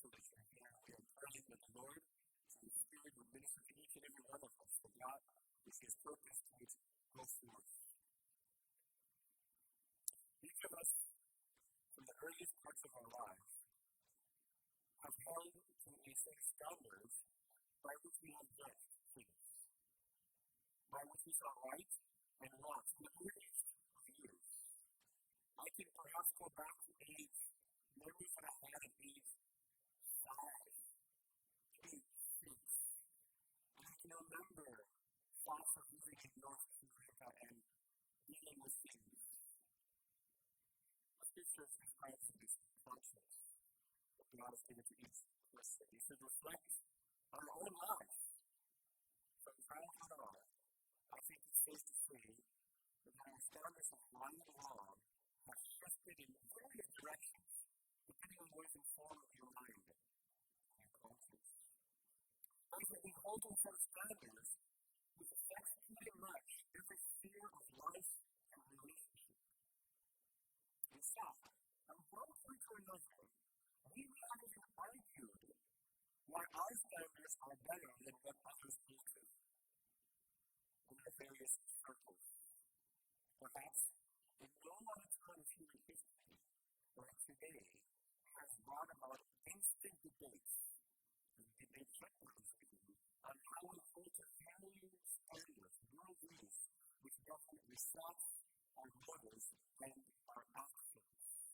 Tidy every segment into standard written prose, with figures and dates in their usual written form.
solution here. We are praying that the Lord, through the Spirit, will minister to each and every one of us, that God, which His purpose would go forth. Each of us, from the earliest parts of our lives, have held to a set of standards by which we have judged things, by which we saw right and wrong from the earliest of years. I can perhaps go back to age, memories that I had at age 5, 8, 6. And I can remember thoughts of living in North America and dealing with things. Scripture describes this conscience that God has given to each person. He should reflect on our own lives. From childhood on, I think it's safe to say that our standards of right and wrong have shifted in various directions, depending on what is informed your mind and conscience. Those that we hold to some standards, which affects pretty much every sphere of life and relationship. In fact, at one point or another, we have even argued why our standards are better than what others hold to in the various circles. Perhaps in no other time of human history, like today, has brought about instant debates and debate checkpoints on how we hold to values, standards, worldviews, which govern the thoughts, our motives, and our actions.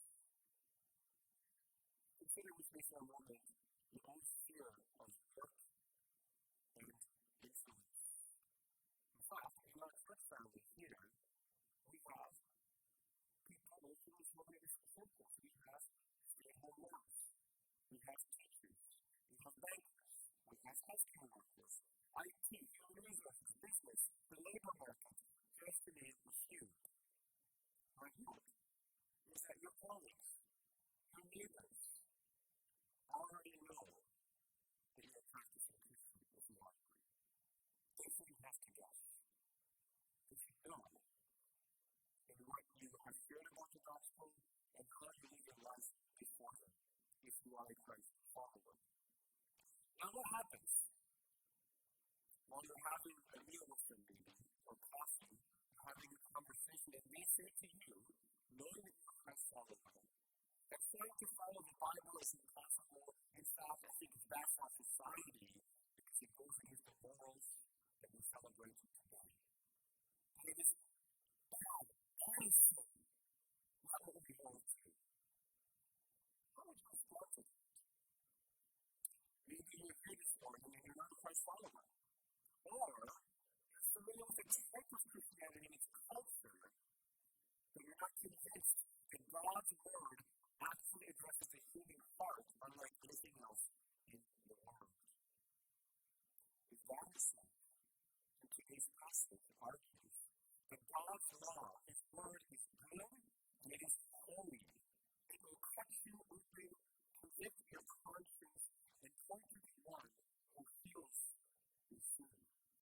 Consider with me for a moment the old sphere of work and influence. In fact, in our church family here, we have people also in smaller circles. We have stay-at-home moms. We have teachers. We have bankers. We have healthcare workers. IT, human resources, business, the labor market, just to name a few. My hope is that your colleagues, your neighbors, already know that you are practicing Christian if you are. Therefore, you have to guess. If you don't, and what you have shared about the gospel and how you live your life before them, if you are a Christ follower. Now, what happens? While you're having a meal with somebody, or coffee, having a conversation, and they say to you, knowing that you're a Christ follower, that trying to follow the Bible is impossible. In fact, I think it's bad for society because it goes against the morals that we celebrate today. And it is bad, painful, not what we hold to. How would you respond to that? Maybe you're here this morning and you're not a Christ follower. Or you're familiar with the type of Christianity and its culture, but you're not convinced that God's Word actually addresses the human heart unlike anything else in the world. If that is so, in today's passage argues that God's law, His Word, is good and it is holy. It will cut you open, convict your conscience, and point you to one who heals your sin.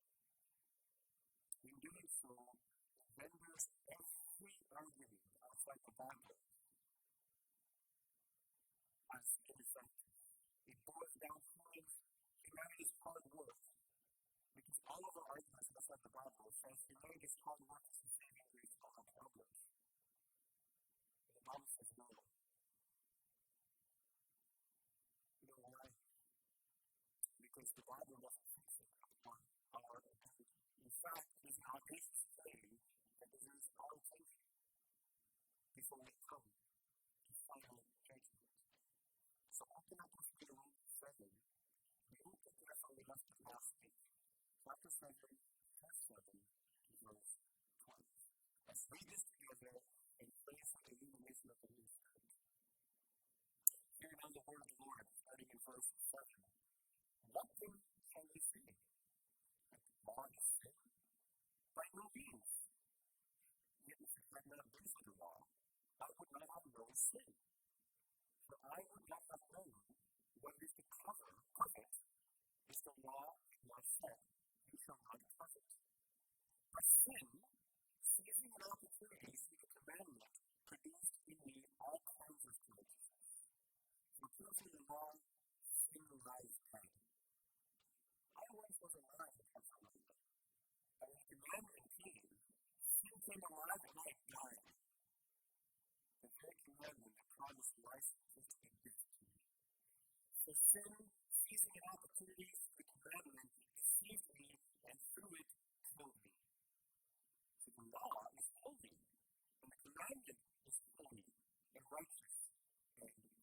In doing so, it renders every argument outside the Bible as ineffective. It boils down to humanity's hard work, because all of our arguments outside the Bible says humanity's hard work is the saving grace of our problems. And the Bible says no. You know why? Because the Bible doesn't fix it on our ability. In fact, there's an audacious saying that there is no intention before we come to final judgment. So open up with Deuteronomy 7. We won't get there from the left to last week. Chapter 7, verse 7 to verse 12. Let's read this together and pray for the illumination of the Holy Spirit. Hear now the word of the Lord, starting in verse 7. What then shall we say? That the law is sin? By no means. Yet if it had not been for the law, I would not have known sin. For I would not have known what is the covet is the law not said, you shall not covet. But sin, seizing an opportunity to see the commandment, produced in me all kinds of good. For proving the law alive time. I once was alive at that time. But when the commandment came, sin came alive and I died. The very commandment that promised life was a gift to me. So sin, seizing an opportunity for the commandment, deceived me and through it killed me. So the law is holy, and the commandment is holy and righteous and good.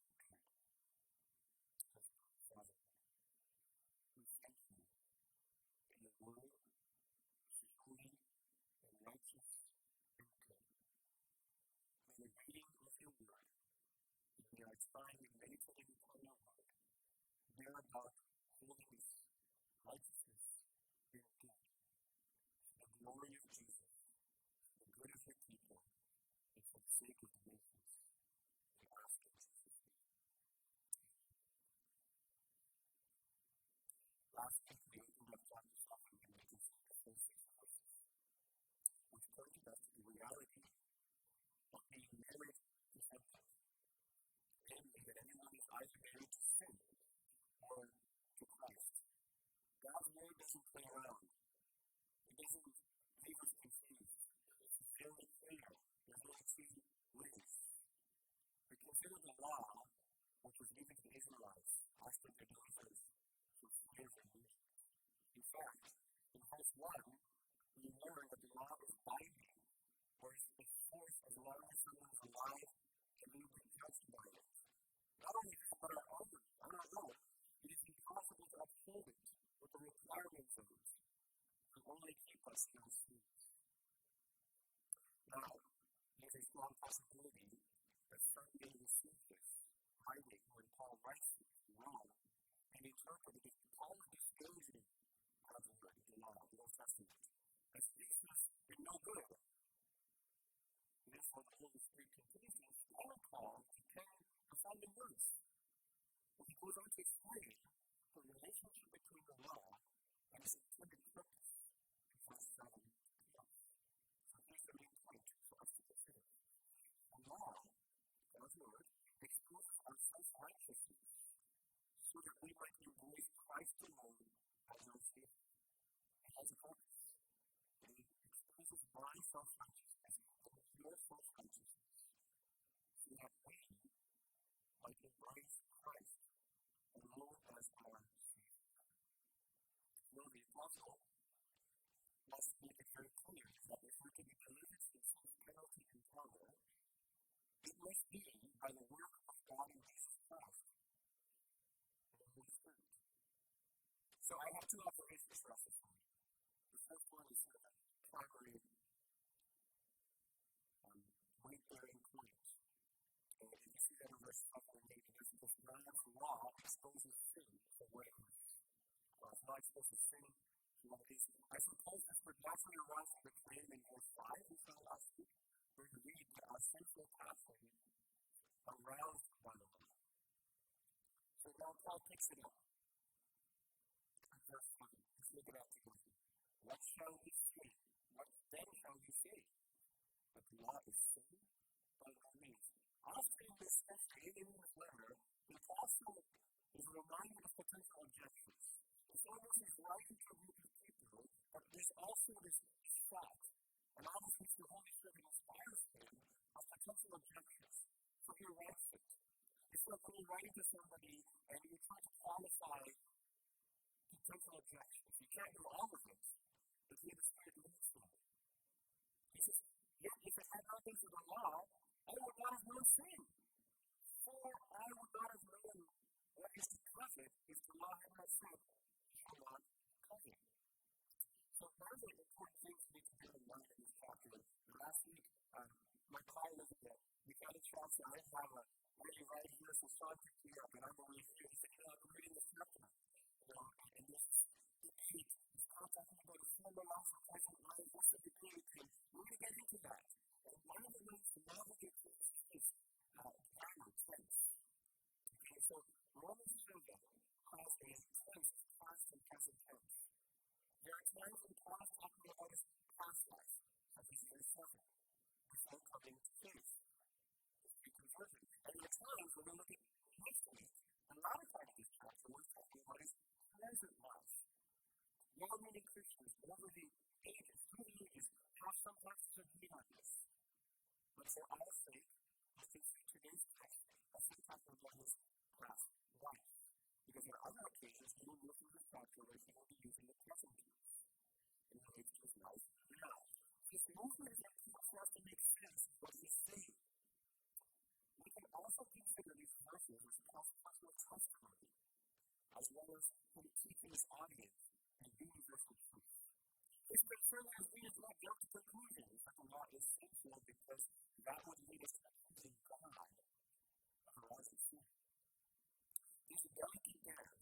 Father, we thank you that your word is holy and righteous and good. May the reading of your word, and may our time in meditating upon your word, bear about holiness, righteousness, and good. For the glory of Jesus, for the good of your people, and for the sake of the nations, we ask in Jesus' name. Last week we opened up chapter 7 and made these first 6 verses, which pointed us to the reality of being married to something. Namely, that anyone is either married to sin or to Christ. God's word doesn't play around. It doesn't leave us confused. It's very clear. There's only 2 ways. We consider the law, which was given to the Israelites after their deliverance from slavery. In fact, in verse 1, we learn that the law is binding, or is enforced as long as someone is alive and we will be judged by it. Not only this, but on our own, it is impossible to uphold it with the requirements of it to only keep us in sin. Now, there's a strong possibility that some may receive this writing when Paul writes it wrong and interpret it as Paul's discouraging of the law, the Old Testament. As speechless and no good. Therefore, the Holy Spirit continues to inspire Paul to pen the following words. He goes on to explain the relationship between the law and its intended purpose in verse 7 to 12. So here's the main point for us to consider. The law, God's word, exposes our self-righteousness so that we might embrace Christ alone as our Savior. It has a purpose. It exposes my self-righteousness and your self-righteousness so that we might embrace Christ alone as our Savior. Now, the apostle must make it very clear that if we're to be delivered from self-penalty and power, it must be by the work of God in Jesus Christ and the Holy Spirit. So I have 2 observations for us this morning. The first one is sort of a primary weight-bearing point. And you see that in verse 7 and 8, because this man's law exposes sin for what it is. It's not supposed to sin for what it is. I suppose this would naturally arise from the claim in verse 5 we saw last week, where you read that our sinful passion aroused by the law. So now Paul picks it up. In verse 7, let's look at that together. What shall we say? What then shall we say? That the law is sin? By no means. Often in this section, even in this letter, the apostle is reminded of potential objections. It's almost as writing to a group of people, but there's also this shot, and obviously the Holy Spirit inspires him of potential objections. So he writes it. It's like when you're writing to somebody and you're trying to qualify potential objections. You can't do all of it, but the Spirit leads them. He says, yet if it had not been for the law, I would not have known sin. For I would not have known what is to covet if the law had not said, shall not covet. So one of the important things we need to bear in mind in this chapter, last week, my car was there. We got a chance and I have a really right here, so Sean picked me up, and I'm over here. He said, I'm reading the scripture. And this debate is talking about a former loss of present life. What's the debate? And we're going to get into that. And one of the ways to navigate this is grammar, tense. Okay, so Romans 7 has a tense, past and present tense. There are times when Paul is talking about his past life, such as verse 7, before coming to faith, to conversion. And there are times when we look at history. A lot of part of this chapter, we're talking what is pleasant life. While many Christians over the ages, through the ages, have sometimes agreed on this. But for our sake, I think today's text, I think Pastor John is class wife. Because on other occasions, he will look through the chapter where he will be using the present tense in relation to his life now. His movement is important for us to make sense of what he's saying. We can also consider these verses as Paul's personal testimony, as well as him teaching his audience and universal truth. His concern is we do not jump to conclusions that the law is sinful because that would lead us to accusing God of arising sin. These delicate dares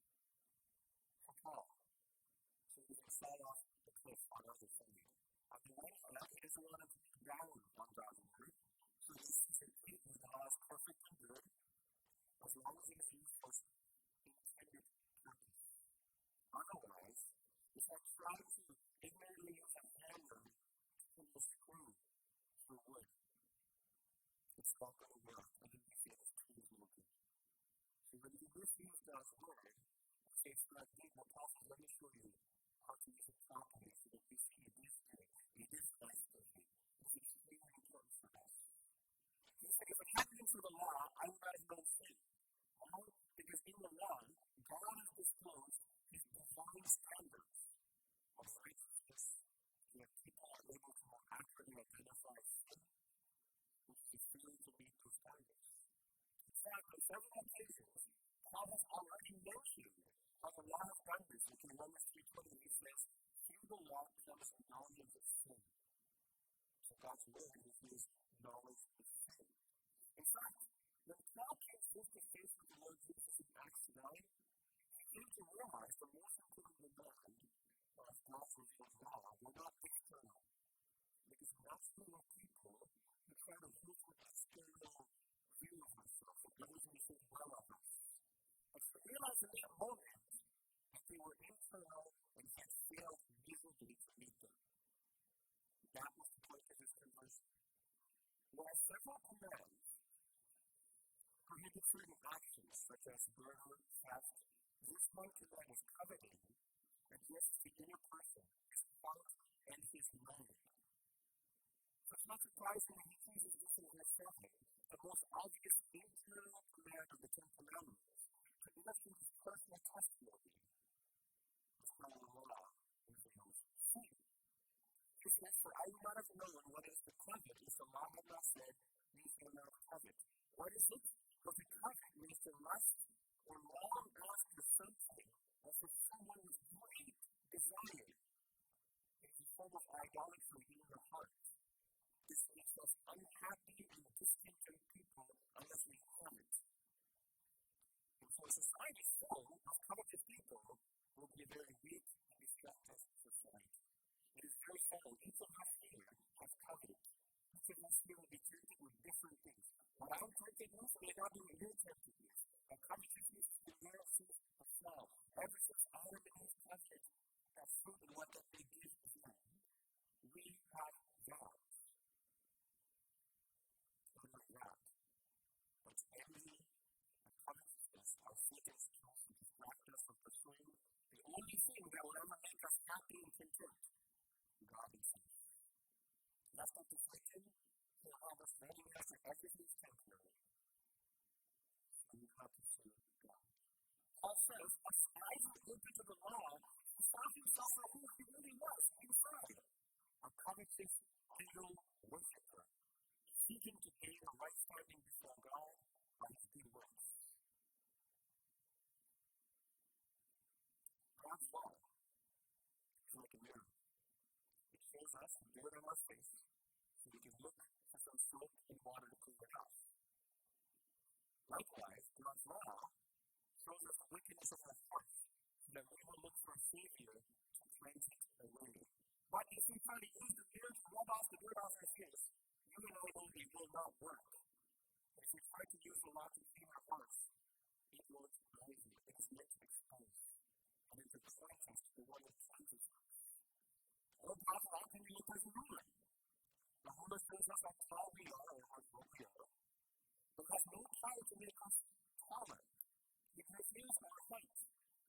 for Paul to even fall off the cliff on other things. On the one hand, he doesn't want to be down on God's word, so he sees it as the law is perfect and good, as long as it is used for intended purpose. Otherwise, if I try to ignorantly use a hammer to pull a screw for wood, it's not going to work, and then you feel it's too good. So when you misuse God's word, it's not deep, but Paul says, let me show you how to use it properly so that you see it is good, it is life-giving. It's extremely important for us. He said, if it hadn't been for the law, I would not have known sin. Why? Because in the law, God has disclosed his divine standards of righteousness, so that people are able to more accurately identify sin, which is failing to meet those standards. In fact, on several occasions, Paul has already mentioned how the law has done this. In Romans 3:20, he says, through the law comes knowledge of sin. So God's word is his knowledge of sin. In fact, when Paul came face to face with the Lord Jesus in Acts 9, he came to realize the most important demand of God's revealed law were not external. Because naturally people who try to use an external view of themselves, or those who think well of us. But to realize in that moment that they were internal and had failed miserably to meet them. That was the point of his conversion. While several commands prohibit certain actions, such as murder, theft, this one command is coveting against the inner person, his heart, and his mind. So it's not surprising that he chooses this in verse 7, the most obvious internal command of the Ten Commandments, to illustrate his personal testimony of how the law reveals sin. He says, for I would not have known what is to covet if the law had not said, you shall not covet. What is it? Because to covet means to lust or long ask for something, or for someone with great desire. It is a form of idolatry in the heart. This makes us unhappy and distant from people unless we have it. And so a society full of covetous people will be a very weak and destructive society. It is very subtle. Each of us here has coveted. Each of us here will be tempted with different things. What I'm tempted with may not be what you're tempted with. And covetousness is the nearest of flow. Ever since Adam and Eve coveted that fruit and what that they give to them, we have that. Not that. But envy and covetousness are Satan's tools to distract us from pursuing the only thing that will ever make us happy and content. God himself. That's what the Satan will have us letting us that everything's temporary. So you have to serve God. Paul says, as eyes are open to the law, he found himself for who he really was inside. A covetous, idol worshiper, seeking to gain a right standing before God by his good works. God's law is like a mirror. It shows us the dirt on our face so we can look for some soap and water to clean it off. Likewise, God's law shows us the wickedness of our hearts so that we will look for a Savior to cleanse it away. But if we try to use the mirror to rub off the dirt off our face, you and I know it will not work. If we try to use the law to clean our hearts, it will expose it. It is meant to expose. And it's a point us to the one that cleanses us. Oh, Pastor, how can we look as a ruler? The ruler shows us how tall we are or how low we are. But has no power to make us taller. It reveals our height.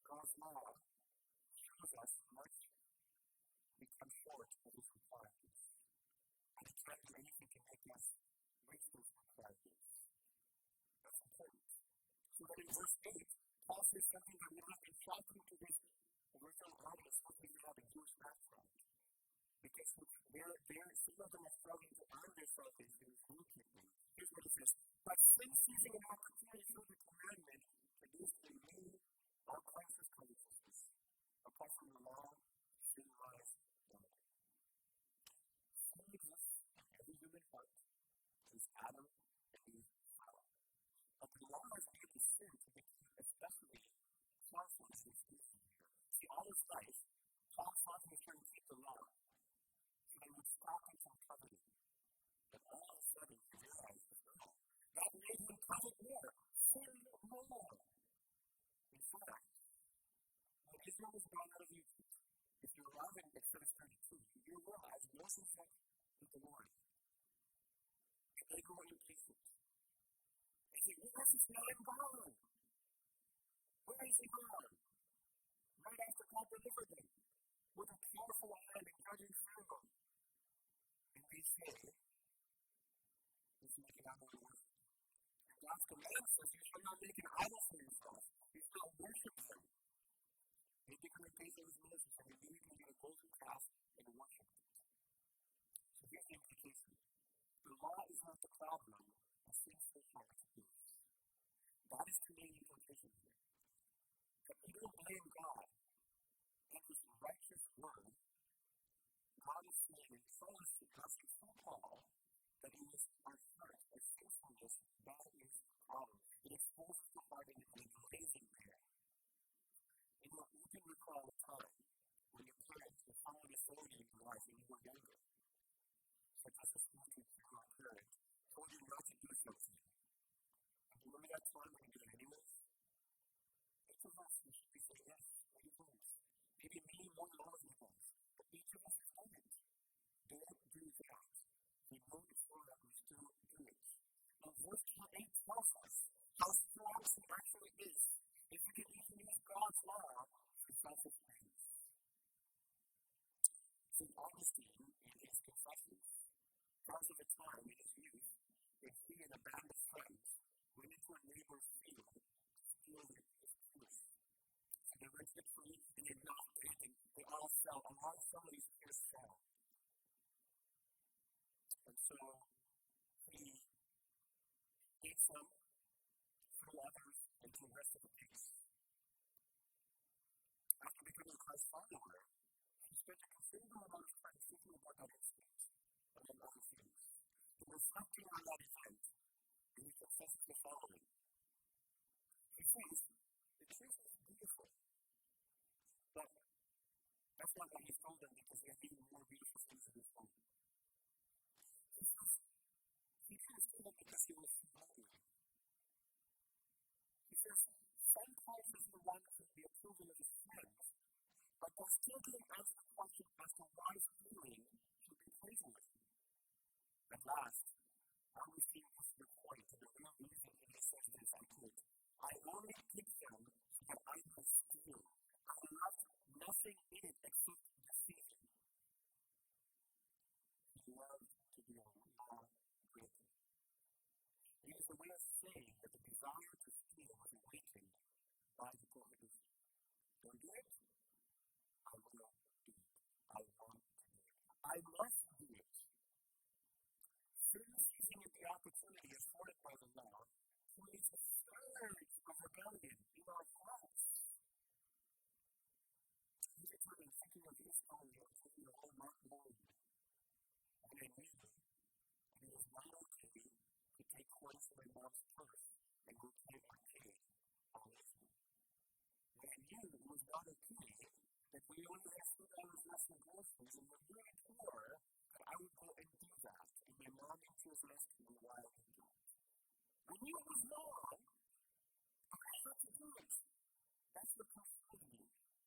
God's law shows us much we come short of His requirements. And it can't do anything to make us reach those requirements. That's important. So that in verse 8, Paul says something that would have been shocking to this original audience, what we have a Jewish background. Because some of them are struggling to earn their salvation in rule keeping. Here's what it says: but since seizing an opportunity through the commandment produced in me all kinds of covetousness, apart from the law, sin lies dead. Sin exists in every human heart since Adam and Eve fell. But the law is made to sin to make you especially powerful in this season here. See, all his life, Paul thought he was trying to keep the law. They would stop him from coveting. But all of a sudden, he realized that no, that made him covet more, sin more. In fact, when Israel was brought out of Egypt, if you allow in Exodus 32, you realize Moses said with the Lord, and they go impatient. They say, where is now gone? Where is he gone? Right after God delivered them, with a powerful hand and judging Pharaoh. And they say, he's making idol worship. And God's command says, you shall not make an idol for yourself. You shall worship him. They become impatient with Moses, and they immediately get a golden calf and worship it. So here's the implication. The law is not the problem, a sinful heart is. God is committing implication here. But we don't blame God. In his righteous word, God is saying in fellowship, God says through Paul, that it is our heart, our sinfulness, that is the problem. It exposes the heart and it lays it there. And you can recall a time when your parents were following authority in your life when you were younger. Such as a school teacher or a parent told you not to do something. And you remember that time when you did it anyways? Each of us should be saying, yes, maybe please. Maybe me more than all of you guys. But each of us has done it. Don't do that. We know it's wrong, that we still do it. Now, verse 8 tells us how strong sin actually is. If you can even use God's law for selfish things. St. Augustine, in his Confessions, tells of a time in his youth when he and a band of friends went into a neighbor's field to steal his fruit. So they went to the tree and they knocked it and they all fell. Among some of these peers fell. And so he ate some, threw others, and to the rest of the pigs. After becoming a Christ follower, he spent a considerable amount of time thinking about that instinct and then other things. And reflecting on that event, and he confesses the following. He says, the truth is beautiful, but that's not what he's told them because they have even more beautiful things in his home. He says, he didn't steal them because he was smiling. He says, sometimes is the one to the approval of his friends, but they'll still didn't ask the question as to why stealing should be praiseworthy. At last, Augustine was to the point of the real reason in his sentence, I quote, I only picked them so that I could steal. I left nothing in it except deceiving. He loved to be a law breaker. It is the way of saying that the desire to steal was awakened by the prohibition. Don't do it? I will do it. I want to do it. I must do it. Sin seizing at the opportunity afforded by the law creates a surge of rebellion in our hearts. Every time I'm thinking of this story, I'm thinking of old Mark Lloyd. When I knew him, and it was not okay to take coins from my mom's purse and go pay my pay all this time. When I knew it was not okay that we only had $2 less in groceries and we're really poor, that I would go and do that. And my mom and tears asking me why I didn't do it. I knew it was wrong, but I had to do it. That's what pursued me.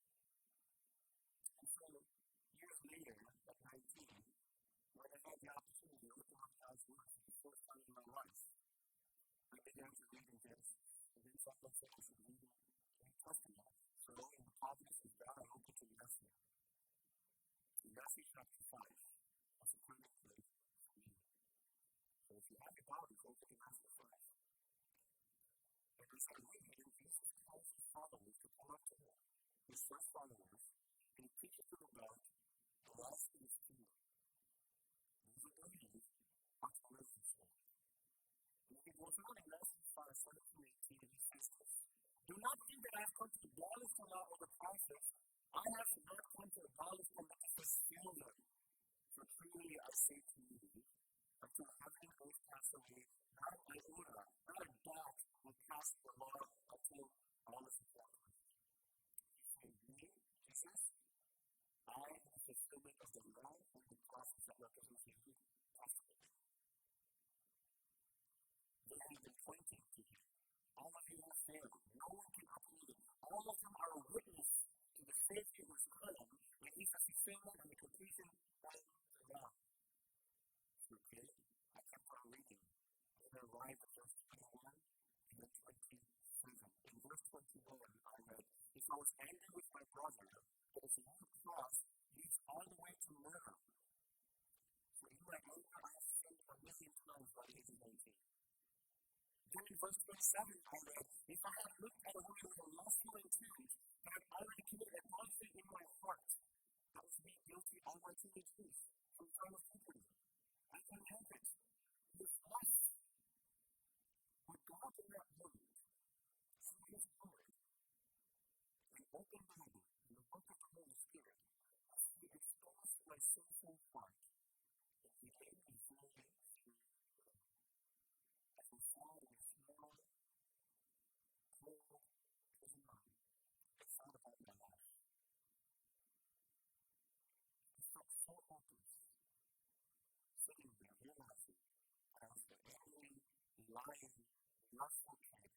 And so, years later, at 19, when I had the opportunity to open up God's Word for the first time in my life, I began to read in this, and then something said I should read in New Testament. So in the top of this down, I open to Matthew. Matthew chapter 5. That's a pretty place for me. So if you have your Bible, go to Matthew 5. And as I read here, Jesus calls his followers to come up to him, his first followers, and he teaches them about the last of his kingdom. These are believers after the resurrection. And he goes on in Matthew 5, 17-18, and he says this: Do not think that I have come to abolish the law or the prophets. I have not come to abolish them, but to fulfill them. For truly I say to you, until heaven and earth pass away, not an iota, not a dot will pass the law until all is accomplished. He said, me, Jesus, I am the fulfillment of the law and the prophets that represent the New Testament. They have been pointing to him. All of you have failed. No one can uphold it. All of them are a witness to the faith that was come, and he's the fulfillment and the completion of the law. Okay? I kept on reading. I'm going to arrive at verse 21 and then 27. In verse 21, I read, if I was angry with my brother, but if you cross, leads all the way to murder. For in my anger I have sinned a million times by the age of 19. Then in verse 27, I read, if I have looked at a woman with a lustful intent, but have already committed adultery in my heart, I was made guilty all my teenage years from the time of puberty. I can help it. It is life. But God in that word, through his word, an open Bible, and the work of the Holy Spirit, he exposed my sinful heart, and he gave me fully through him. As we saw in a small, cold prison mind, I thought about my life. I felt so hopeless, sitting there realizing I was the angry, lying, lustful kid.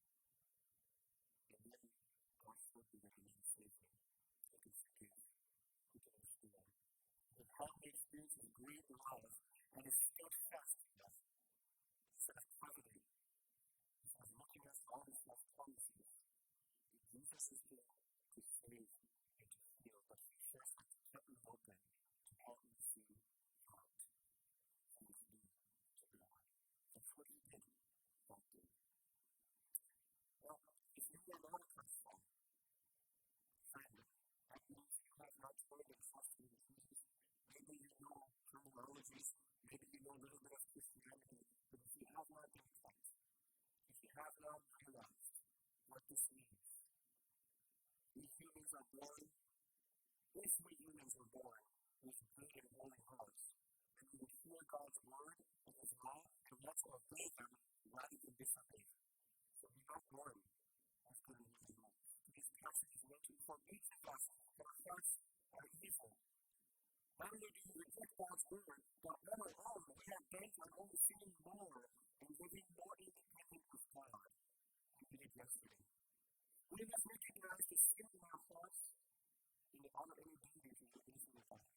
And then God spoke to me and saved me. He can forgive. He can restore. He helped me experience his great love and his steadfastness instead of coveting. Instead of looking at all his love promises. Jesus is here to save and to heal, but he just kept me open to help me see out from his need to God. That's what he did that day. Well, if you are not a Christian, friend, that means you have not heard and trusted in Jesus. Maybe you know terminologies, maybe you know a little bit of Christianity, but if you have not been Christ, if you have not realized what this means, we humans are born, if we humans are born with good and holy hearts, and we would hear God's word and his law, and let's obey them rather than disobey them. So we're not born as good and holy hearts. These passages meant to inform each of us that our hearts are evil. Not only do we reject God's word, but on our own, we are bent on only sinning more and living more independent of God than we did yesterday. We must recognize the sin in our hearts and the honor any danger to the innocent of God.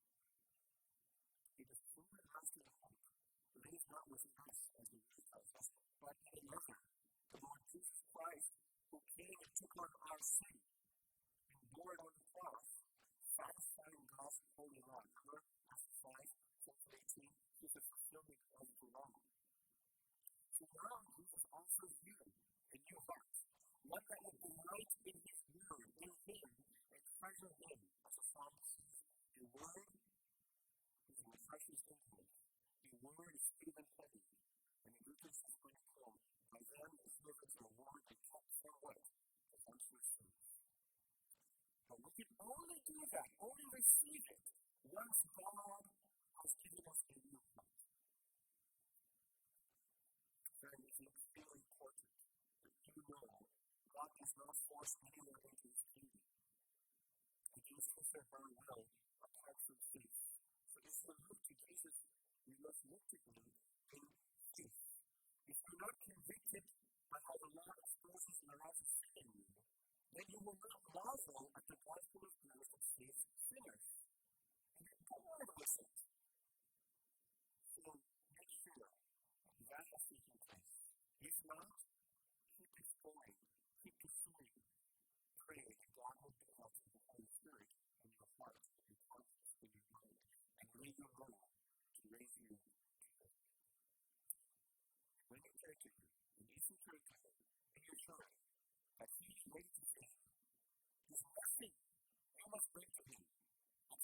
It is true and lasting hope, but it is not within us, as the word tells us, but in another, the Lord Jesus Christ, who came and took on our sin and bore it on the cross, satisfying God's holy law. Remember, Acts 5, 18, is the fulfillment of the law. So now Jesus offers you a new heart, one that will delight in his word, in him, and treasure him, as the psalmist says. Your word is a refreshing influence. Your word is even heavy, and the goodness is going to come. By them, the servants are warned and kept from what? The untrue truth. But we can only do that, only receive it, once God has given us a new heart. Friend, it's very important that you know God does not force anyone into his kingdom. He gives us their very will apart from faith. So if we look to Jesus, we must look to him in faith. If you're not convicted by how the law exposes the life of sin, then you will not marvel at the gospel of grace that saves sinners. And you don't want to listen. So make sure that is taking place. If not, keep exploring, keep pursuing, pray,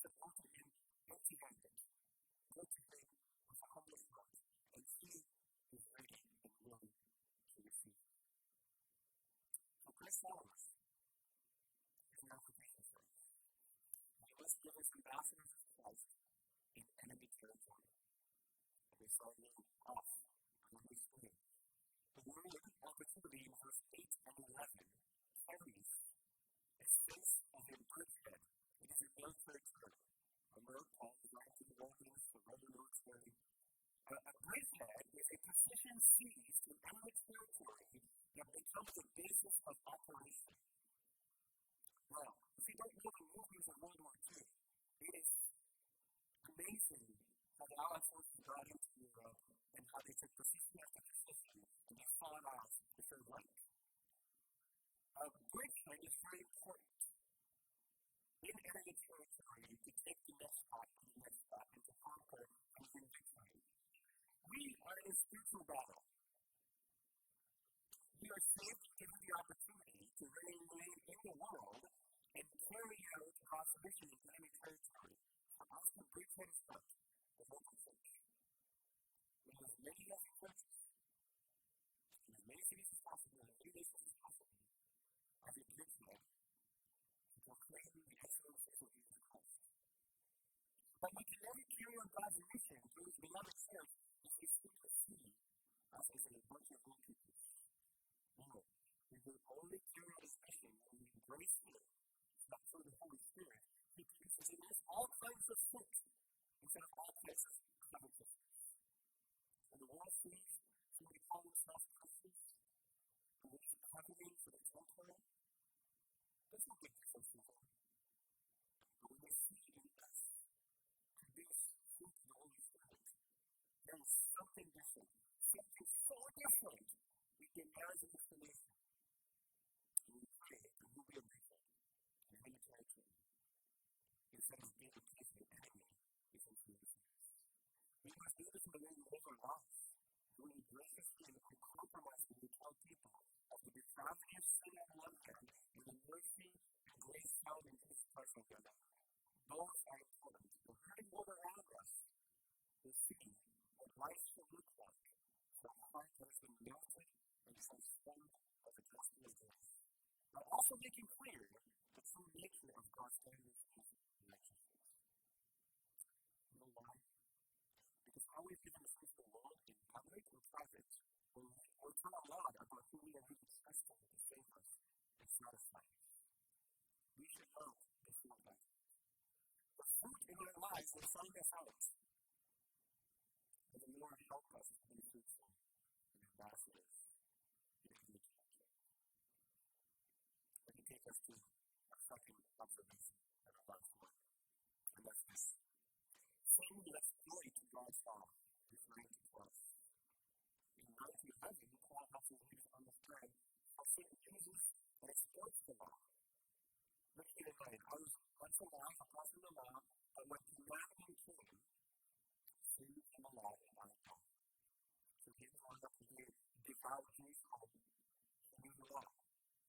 to go to him empty-handed. Go to him with a humble heart, and he is ready and willing to receive. So Christ followers, here's an application for us. We must live as ambassadors of Christ in enemy territory. And we saw a little off on the screen. The word opportunity in verse 8 and 11 carries a sense of a bridgehead. It is a military term. Remember, Paul is writing to the Romans, the Roman military. A bridgehead is a position seized in enemy territory that becomes the basis of operation. Now, if you don't know the movies of World War II, it is amazing how the Allied forces got into Europe and how they took position after position and they fought off the Third Reich. A bridgehead is very important in enemy territory to take the next spot and the next spot and to conquer and win victory. We are in a spiritual battle. We are saved and given the opportunity to remain in the world and carry out God's mission in enemy territory. For us, the bridgehead is stuck. The local church. We have many local churches, in as many cities as possible, in as many nations as possible, as a bridgehead to proclaim the excellencies of Jesus Christ. But we can never carry on God's mission through His beloved church if we simply see us as a bunch of little people. No, we will only carry out His mission when we embrace Him, not through the Holy Spirit. He produces in us all kinds of fruit instead of all kinds of covetousness. And the world sees somebody call themselves Christians, who is coveting for the temporal. There's no big difference in that. But when they see in us produce fruit of the Holy Spirit, there is something different. Something so different. We get married in explanation. And we pray that we will be a bridgehead and win the territory. Instead of being a place of the enemy, is influencing us. We must do this in the way we live our lives. When we graciously and uncompromisingly tell people of the depravity of sin on one hand and the mercy and grace found in His person on the other. Both are important. The hurting world around us will see what life should look like for a heart that has been melted and transformed by the gospel of grace. While also making clear the true nature of God's standards of relationships. You know why? Because how we've given the fruit of the world in public or private will tell a lot about who we are really trusting to save us and satisfy us. We should know the fruit of life. The fruit in our lives will find us out. And the Lord help us to be fruitful and ambassadors in His mission. Let me take us to our second observation and our last one. And that's this. Sin will exploit God's law, referring to us. In 1911, Paul helps his readers understand how sin uses and exploits the law. Look here in mind. I was once alive, apart from the law, but when humanity came, sin came alive in our time. So Jesus was up to devour Jews home. He knew the law.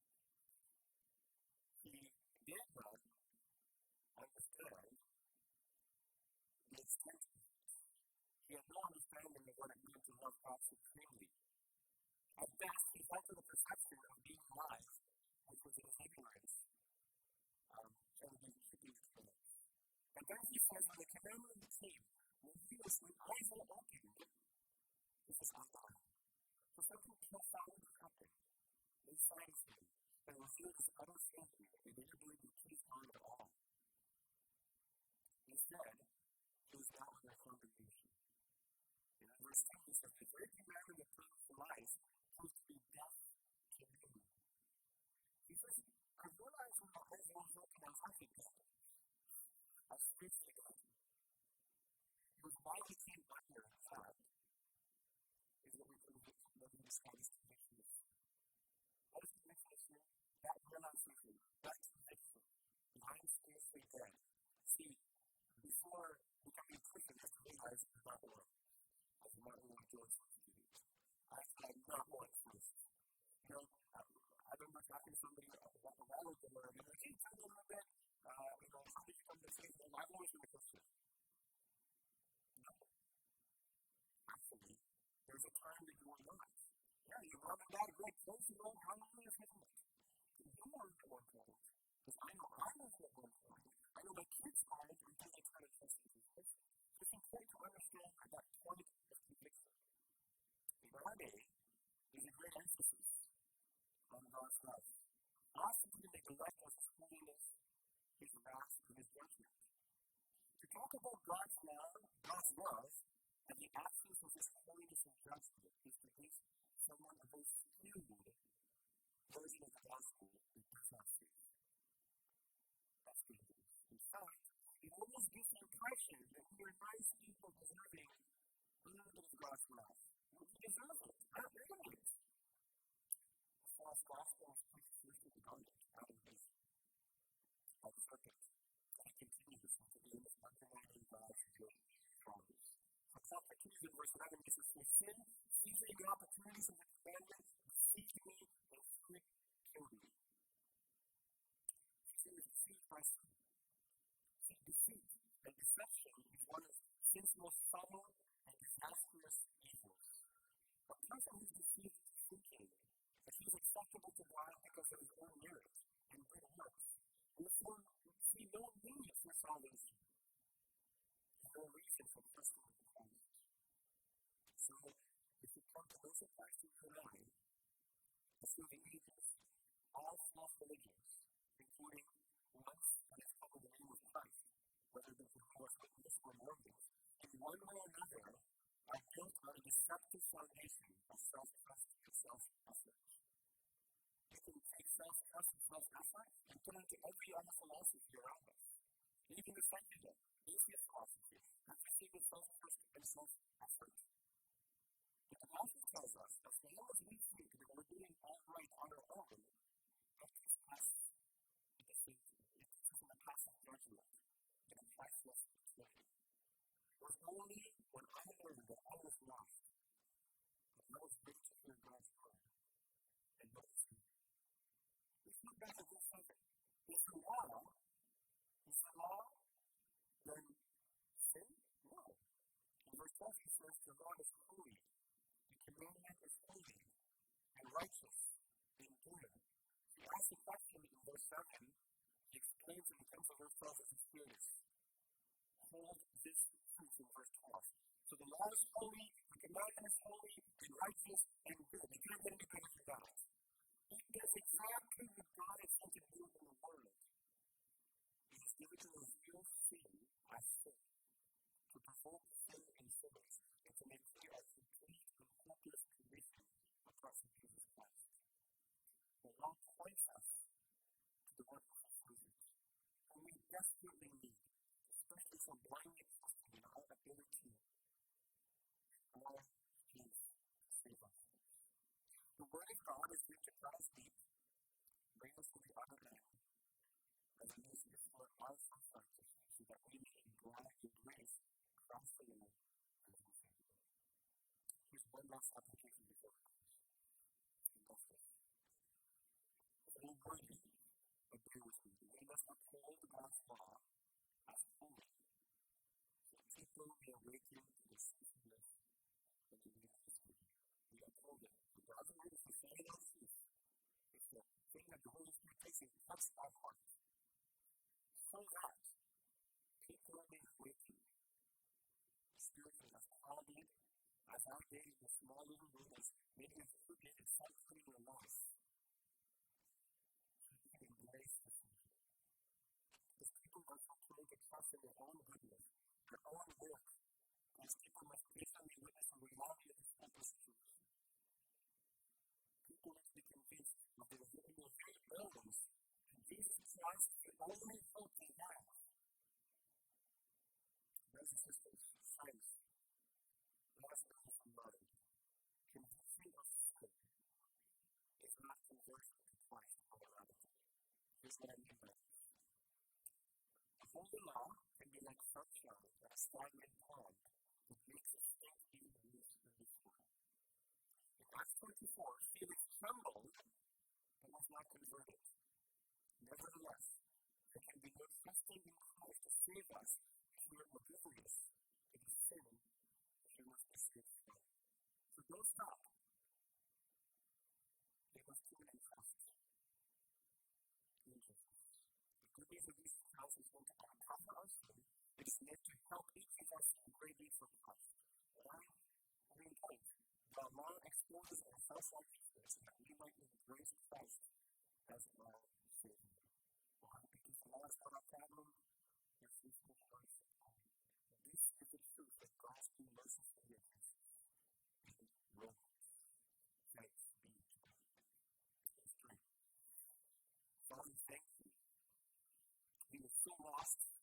He did not understand the extent of it. He had no understanding of what it meant to love God supremely. At best, he felt the perception of being alive, which was in his ignorance, and he was keeping his commandments. And then he says, when the commandment came, when eyes were opened, this is undone. So something profound happened inside of him that revealed his utter failure and inability to please God at all. Instead, he was now under condemnation. And in verse 10, he says, the very commandment that brings to life proved to be death to me. He says, I realized when my eyes were open, I was actually dead. I was spiritually dead. It was why he came back here, in fact, is what we describe as conviction. What is conviction? That realization, that conviction, that I am spiritually dead. See, before becoming a Christian, I have to realize it's not the way. I do not want to join such duties. I do not want Christ. You know, I remember talking to somebody a while ago where they were like, hey, tell me a little bit How did you come to faith? Well, I've always been a Christian. No, actually, there's a time that you are not. Yeah, your mom and dad are great. Praise the Lord, hallelujah, heavenly. You are at one point. Because I know I was at one point. I know my kids are until they try to trust in Jesus. It's important to understand at that point of conviction. In our day, there's a great emphasis on God's love. Often we neglect His holiness, His wrath, and His judgment. To talk about God's love, and the absence of His holiness and judgment is to give someone a very skewed version of the gospel that does not fit. That's good news. In fact, it almost gives the impression that we are nice people deserving a little bit of God's wrath. We deserve it. I don't know it. The false gospel is preached first in the garden, out of this serpent. That continues until the end of undermining God's good promise. So Paul continues in verse 11, he says, "For sin, seizing the opportunities of the commandment, deceived me and fruit killed me." Sin is deceit by sin. Deceit and deception is one of sin's most subtle and disastrous evils. A person who is deceived thinking that he is acceptable to God because of his own merit and good works, and therefore see no need for salvation. There's no reason for trusting in Christ. So, if you come to those of Christ in your life, through the ages, all false religions, including ones that have come in the name of Christ, whether they're Jehovah's Witness or Mormons, in one way or another, are built on a deceptive foundation of self-trust and self-effort. You can take self-trust and self-effort and put it into every other philosophy around us. Even the secular, atheist philosophy, everything is self-trust and self-effort. But the Bible tells us that as long as we think that we're doing all right on our own, that keeps us in the same thing. It keeps us in the path of judgment, in a priceless slave. It was only when I learned that I was lost, that I was ready to hear God's word and notice Him. Let's look back at verse 7. Is the law then sin? No. In verse 12 he says, the law is holy. The commandment is holy and righteous and good. He asks the question in verse 7, he explains it in terms of verse 12 as the Spirit is. Hold this truth in verse 12. So the law is holy, the commandment is holy, and righteous and good. You can't get any better than that. It does exactly what God is going to do in the world. It is given to reveal sin as sin, to provoke sin and sinners, and to make clear a complete and hopeless condition across Jesus Christ. The law points us to the one who fulfills it, whom we desperately need, especially from blinding trusting in our ability or His to save us. The Word of God is meant to cut us deep, bring us to the other end, as it is before our self-righteousness, so that we may embrace Christ alone as our Savior. Here's one last application before we close. All worthy of bear with me. We must uphold God's law as holy, so people may awaken to the sinfulness and the need of history. We uphold it. The God's word is the standing of truth. It's the thing that the Holy Spirit takes and cuts our hearts. So that people may awaken. The Spirit may have called it as our days in the small little room, as maybe as you get excited in your life. You can embrace the future. Because people must continue to trust in their own goodness, their own work. These people must patiently witness the reality of this hopeless truth. People must be convinced of their very burdens, and Jesus Christ is the only hope they have. Brothers and sisters, friends, let us know from mind. Conviction of sin is not conversion to Christ or another. Here's what I mean by this. The holy law can be like sunshine at a stagnant pond that makes us think even the least of this world. In Acts 24, Felix trembled but was not converted. Nevertheless, There can be no trusting in Christ to save us if we are oblivious to the sin that we must be saved from. So don't stop. They must turn and trust in Jesus. The good news of Jesus Christ is meant to uncover our sin. It is meant to help each of us greatly for Christ. Why? The law exposes our self-righteousness and that we might embrace Christ as our Savior. Why? Because the law is not our problem. Your faithful Christ. This is the truth that God's being merciful with us. And will thanks be to God. Let's pray. Father, thank you. We were so lost